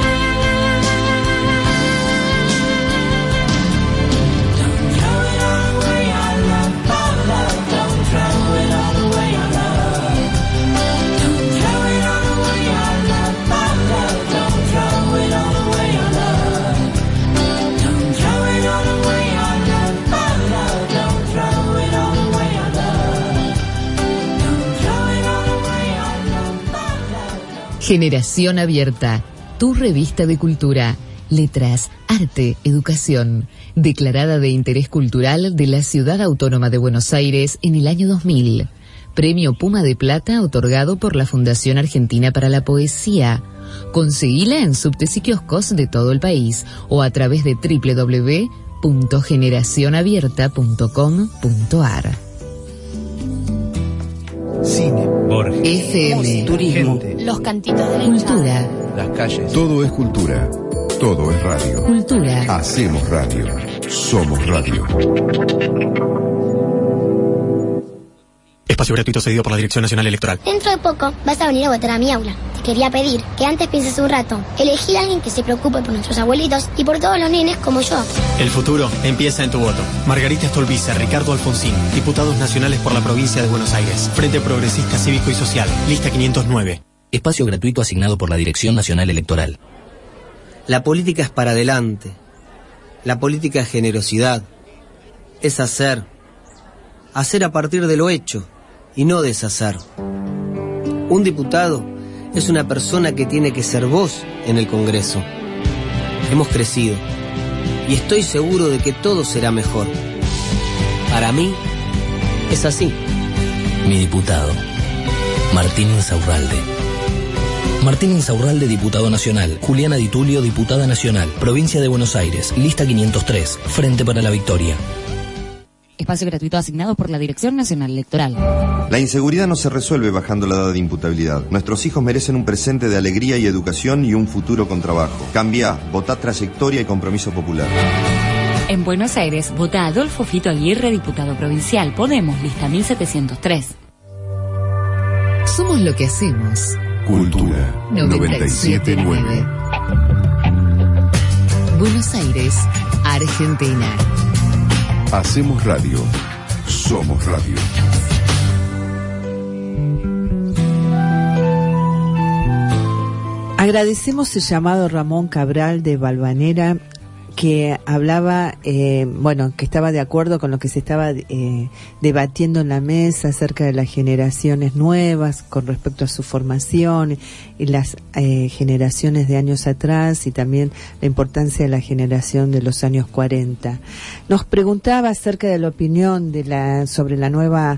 Don't throw it all away, our love, our love. Don't throw it all away, our love. Don't throw it all away, our love, our love. Don't throw it all away, our love. Don't throw it all away, our love, our love. Don't throw it all away, our love. Don't throw it all away, our love, our love. Generación Abierta, tu revista de cultura, letras, arte, educación, declarada de interés cultural de la Ciudad Autónoma de Buenos Aires en el año 2000. Premio Puma de Plata otorgado por la Fundación Argentina para la Poesía. Conseguila en subtes y kioscos de todo el país o a través de www.generacionabierta.com.ar. Cine, Borges, FM, turismo, Los cantitos de la cultura, las calles. Todo es cultura. Todo es radio. cultura. Hacemos radio. Somos radio. Espacio gratuito cedido por la Dirección Nacional Electoral. Dentro de poco vas a venir a votar a mi aula. Te quería pedir que antes pienses un rato. Elegir a alguien que se preocupe por nuestros abuelitos y por todos los nenes como yo. El futuro empieza en tu voto. Margarita Stolbizer, Ricardo Alfonsín, diputados nacionales por la provincia de Buenos Aires. Frente Progresista Cívico y Social, lista 509. Espacio gratuito asignado por la Dirección Nacional Electoral. La política es para adelante. La política es generosidad. Es hacer. Hacer a partir de lo hecho y no deshacer. Un diputado es una persona que tiene que ser voz en el Congreso. Hemos crecido y estoy seguro de que todo será mejor. Para mí es así. Mi diputado, Martín Insaurralde. Martín Insaurralde, diputado nacional. Juliana Di Tulio, diputada nacional. Provincia de Buenos Aires, lista 503. Frente para la Victoria. Espacio gratuito asignado por la Dirección Nacional Electoral. La inseguridad no se resuelve bajando la edad de imputabilidad. Nuestros hijos merecen un presente de alegría y educación y un futuro con trabajo. Cambia, votá trayectoria y compromiso popular. En Buenos Aires, vota Adolfo Fito Aguirre, diputado provincial. Podemos, lista 1703. Somos lo que hacemos. Cultura 979. Buenos Aires, Argentina. Hacemos radio. Somos radio. Agradecemos el llamado Ramón Cabral de Valvanera, que hablaba, que estaba de acuerdo con lo que se estaba debatiendo en la mesa acerca de las generaciones nuevas con respecto a su formación y las generaciones de años atrás y también la importancia de la generación de los años 40. Nos preguntaba acerca de la opinión sobre la nueva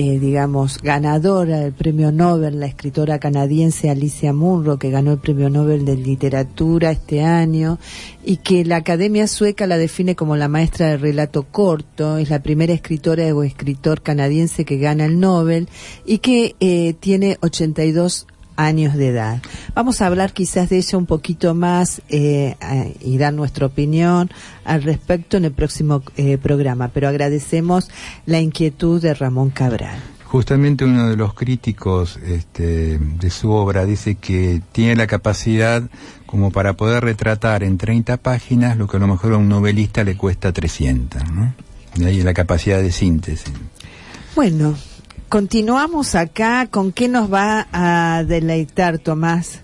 ganadora del premio Nobel, la escritora canadiense Alicia Munro, que ganó el premio Nobel de Literatura este año, y que la Academia Sueca la define como la maestra del relato corto. Es la primera escritora o escritor canadiense que gana el Nobel y que tiene 82 años de edad. Vamos a hablar quizás de ella un poquito más y dar nuestra opinión al respecto en el próximo programa, pero agradecemos la inquietud de Ramón Cabral. Justamente uno de los críticos de su obra dice que tiene la capacidad como para poder retratar en 30 páginas lo que a lo mejor a un novelista le cuesta 300, ¿no? De ahí la capacidad de síntesis. Bueno, continuamos acá. ¿Con qué nos va a deleitar, Tomás?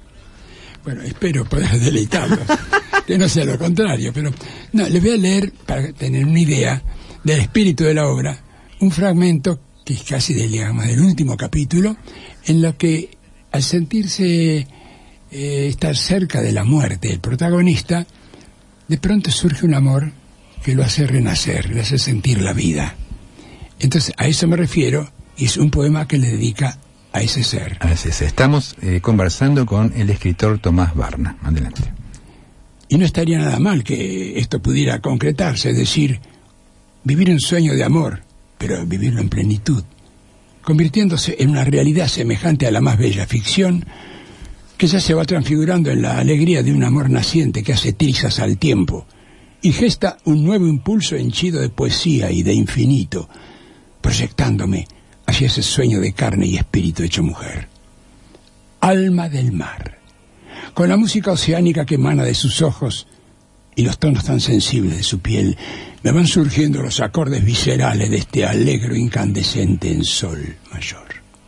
Bueno, espero poder deleitarlos, que no sea lo contrario, pero no, les voy a leer, para tener una idea del espíritu de la obra, un fragmento que es casi del último capítulo, en lo que, al sentirse estar cerca de la muerte el protagonista, de pronto surge un amor que lo hace renacer, le hace sentir la vida. Entonces, a eso me refiero, y es un poema que le dedica a ese ser. Estamos conversando con el escritor Tomás Barna. Adelante. Y no estaría nada mal que esto pudiera concretarse, es decir, vivir un sueño de amor, pero vivirlo en plenitud, convirtiéndose en una realidad semejante a la más bella ficción, que ya se va transfigurando en la alegría de un amor naciente que hace trizas al tiempo y gesta un nuevo impulso henchido de poesía y de infinito, proyectándome hacia ese sueño de carne y espíritu hecho mujer. Alma del mar, con la música oceánica que emana de sus ojos y los tonos tan sensibles de su piel, me van surgiendo los acordes viscerales de este alegro incandescente en sol mayor.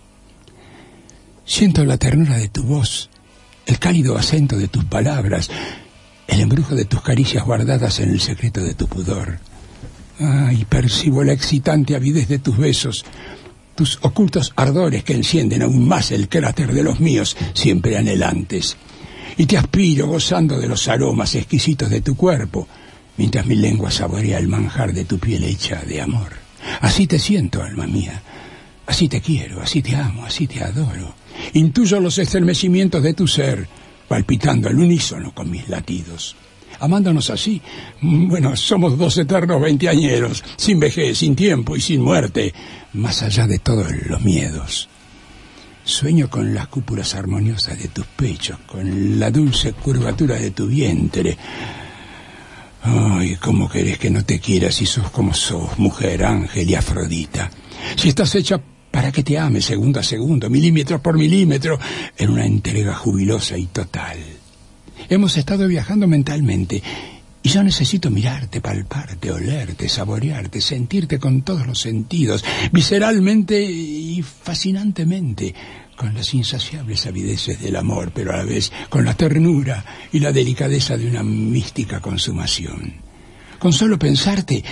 Siento la ternura de tu voz, el cálido acento de tus palabras, el embrujo de tus caricias guardadas en el secreto de tu pudor. Ay, percibo la excitante avidez de tus besos, tus ocultos ardores que encienden aún más el cráter de los míos, siempre anhelantes. Y te aspiro gozando de los aromas exquisitos de tu cuerpo, mientras mi lengua saborea el manjar de tu piel hecha de amor. Así te siento, alma mía, así te quiero, así te amo, así te adoro. Intuyo los estremecimientos de tu ser, palpitando al unísono con mis latidos. Amándonos así, bueno, somos dos eternos veinteañeros, sin vejez, sin tiempo y sin muerte, más allá de todos los miedos. Sueño con las cúpulas armoniosas de tus pechos, con la dulce curvatura de tu vientre. Ay, cómo querés que no te quiera si sos como sos, mujer, ángel y Afrodita. Si estás hecha para que te ame segundo a segundo, milímetro por milímetro, en una entrega jubilosa y total. Hemos estado viajando mentalmente, y yo necesito mirarte, palparte, olerte, saborearte, sentirte con todos los sentidos, visceralmente y fascinantemente, con las insaciables avideces del amor, pero a la vez con la ternura y la delicadeza de una mística consumación. Con solo pensarte,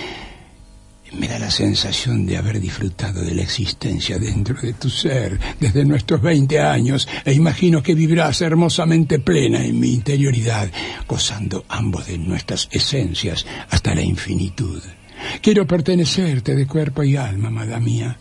me da la sensación de haber disfrutado de la existencia dentro de tu ser desde nuestros 20 años, e imagino que vivirás hermosamente plena en mi interioridad, gozando ambos de nuestras esencias hasta la infinitud. Quiero pertenecerte de cuerpo y alma, amada mía,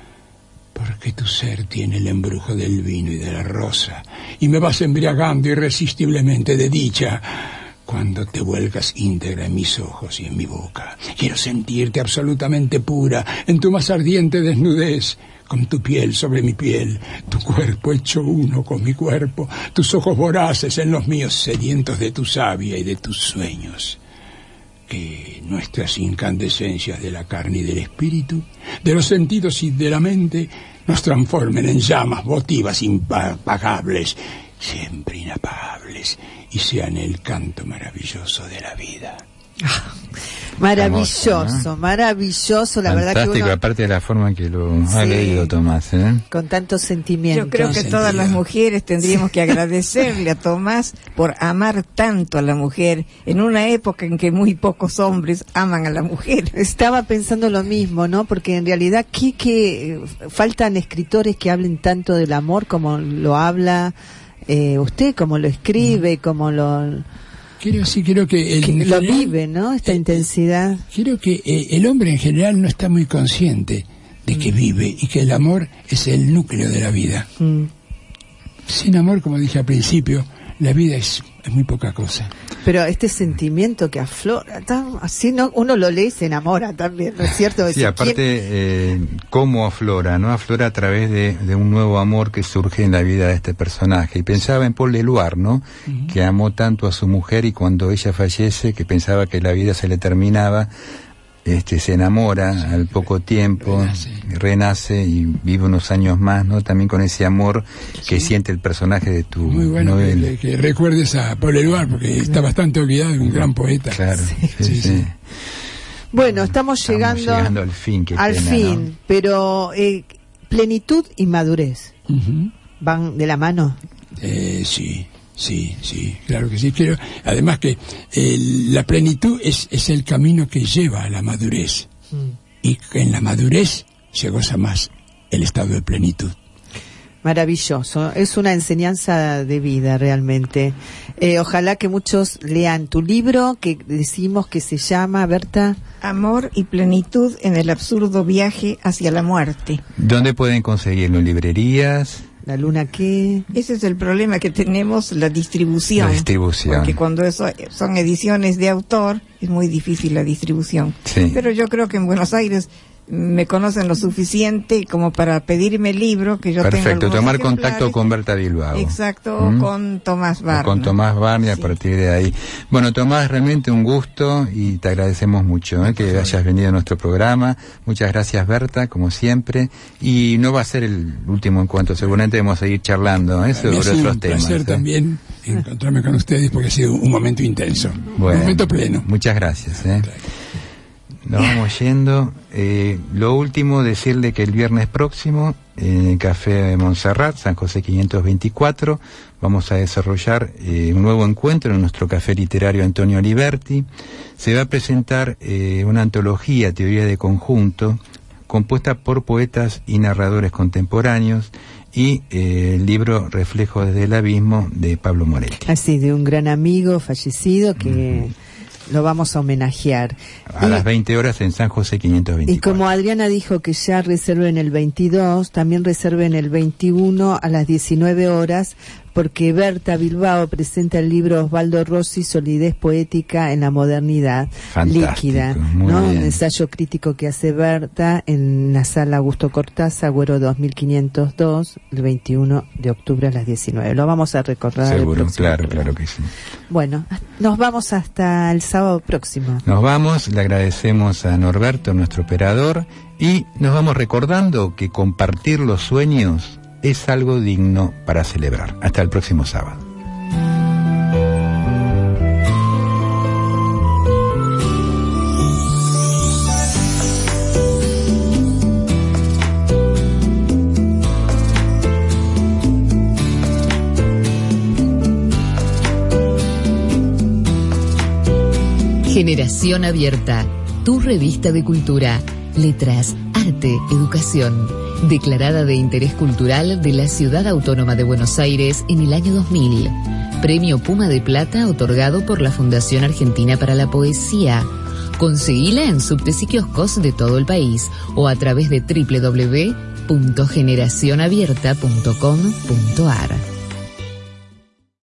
porque tu ser tiene el embrujo del vino y de la rosa, y me vas embriagando irresistiblemente de dicha cuando te vuelcas íntegra en mis ojos y en mi boca. Quiero sentirte absolutamente pura en tu más ardiente desnudez, con tu piel sobre mi piel, tu cuerpo hecho uno con mi cuerpo, tus ojos voraces en los míos, sedientos de tu savia y de tus sueños. Que nuestras incandescencias de la carne y del espíritu, de los sentidos y de la mente, nos transformen en llamas votivas impagables, siempre inapagables, y sean el canto maravilloso de la vida. Maravilloso, hermoso, ¿no? Maravilloso, la verdad que fantástico, uno, aparte de la forma en que lo ha Sí. leído Tomás, ¿eh? con tanto sentimiento. Yo creo que todas las mujeres tendríamos que agradecerle a Tomás por amar tanto a la mujer en una época en que muy pocos hombres aman a la mujer. Estaba pensando lo mismo, ¿no? Porque en realidad que faltan escritores que hablen tanto del amor como lo habla usted, como lo escribe, como lo Creo que lo vive, ¿no? Esta intensidad. Creo que el hombre en general no está muy consciente de que vive y que el amor es el núcleo de la vida. Sin amor, como dije al principio, la vida es muy poca cosa. Pero este sentimiento que aflora, así no, uno lo lee y se enamora también, ¿no es cierto? Sí, aparte, cómo aflora, ¿no? Aflora a través de un nuevo amor que surge en la vida de este personaje. Y pensaba en Paul Eluard, ¿no? Uh-huh. Que amó tanto a su mujer y cuando ella fallece, que pensaba que la vida se le terminaba, se enamora al poco tiempo, renace y vive unos años más, ¿no? También con ese amor que siente el personaje de tu Muy bueno novela. Que recuerdes a Paul Eluard, porque está bastante olvidado, un gran poeta. Claro, sí. Bueno, estamos llegando al fin, ¿no? Pero plenitud y madurez, ¿van de la mano? Sí, claro que sí. Además que la plenitud es el camino que lleva a la madurez. Y en la madurez se goza más el estado de plenitud. Maravilloso, es una enseñanza de vida realmente. Ojalá que muchos lean tu libro, que decimos que se llama, Berta, Amor y plenitud en el absurdo viaje hacia la muerte. ¿Dónde pueden conseguirlo? ¿En librerías? ¿La luna qué? Ese es el problema que tenemos, la distribución. Porque cuando son ediciones de autor, es muy difícil la distribución. Sí. Pero yo creo que en Buenos Aires me conocen lo suficiente como para pedirme el libro, que yo tengo. Perfecto, tomar contacto con Berta Bilbao. Exacto, con Tomás Barney. Con Tomás Barney, a partir de ahí. Bueno, Tomás, realmente un gusto y te agradecemos mucho que hayas venido a nuestro programa. Muchas gracias, Berta, como siempre. Y no va a ser el último encuentro, seguramente vamos a seguir charlando sobre otros temas. Es un placer también encontrarme con ustedes porque ha sido un momento intenso, un momento pleno. Muchas gracias. Nos vamos yendo. Lo último, decirle que el viernes próximo, en el Café Montserrat, San José 524, vamos a desarrollar un nuevo encuentro en nuestro café literario Antonio Aliberti. Se va a presentar una antología, Teoría de Conjunto, compuesta por poetas y narradores contemporáneos, y el libro Reflejo desde el Abismo, de Pablo Moretti. Así, de un gran amigo fallecido que... lo vamos a homenajear. A las 20 horas en San José 524. Y como Adriana dijo que ya reserven el 22, también reserven el 21 a las 19 horas, porque Berta Bilbao presenta el libro Osvaldo Rossi, Solidez Poética en la Modernidad Líquida, ¿no? Un ensayo crítico que hace Berta en la sala Augusto Cortázar, Agüero 2502, el 21 de octubre a las 19. Lo vamos a recordar. Seguro, claro que sí. Bueno, nos vamos hasta el sábado próximo. Nos vamos, le agradecemos a Norberto, nuestro operador, y nos vamos recordando que compartir los sueños es algo digno para celebrar. Hasta el próximo sábado. Generación Abierta, tu revista de cultura, letras, arte, educación, declarada de interés cultural de la Ciudad Autónoma de Buenos Aires en el año 2000. Premio Puma de Plata otorgado por la Fundación Argentina para la Poesía. Conseguila en subtes y kioscos de todo el país o a través de www.generacionabierta.com.ar.